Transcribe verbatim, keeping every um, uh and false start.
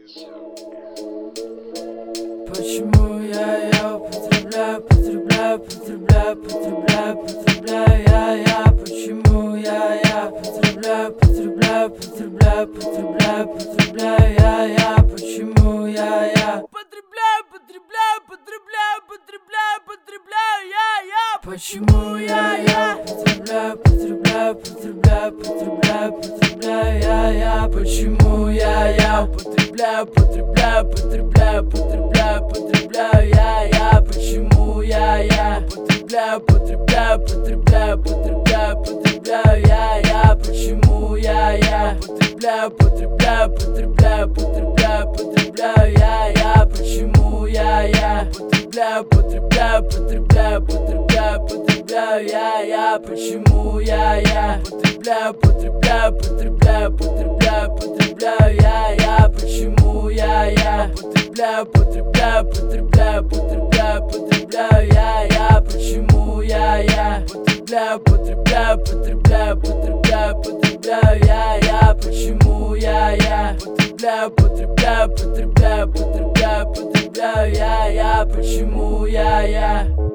Почему я, я употребляю, потребляю, потребляю, потребляю, потребляю, я, я. Почему я, я потребляю, потребляю, потребляю, потребляю, потребляю, я, я. Почему я, я потребляю, потребляю, потребляю, потребляю, потребляю, я, я. Почему я, я потребляю, потребляю, потребляю, потребляю, потребляю, я, я. Почему я, я употребляю, потребляю, потребляю, потребляю, потребляю, я, я. Почему я, я потребляю, потребляю, потребляю, потребляю, потребляю, я, я. Почему я, я потребляю, потребляю, потребляю, потребляю, потребляю, я, я. Почему я, я потребляю, потребляю, потребляю, потребляю, потребляю, я, я. Почему я, я потребляю, потребляю, потребляю, потребляю, потребляю, я, я. Почему я, я потребляю, потребляю, потребляю, потребляю, потребляю, я, я. Почему я, я потребляю, потребляю, потребляю, потребляю, потребляю, я, я. Почему я, я потребляю, потребляю, потребляю, потребляю, потребляю, я, я. Почему я, я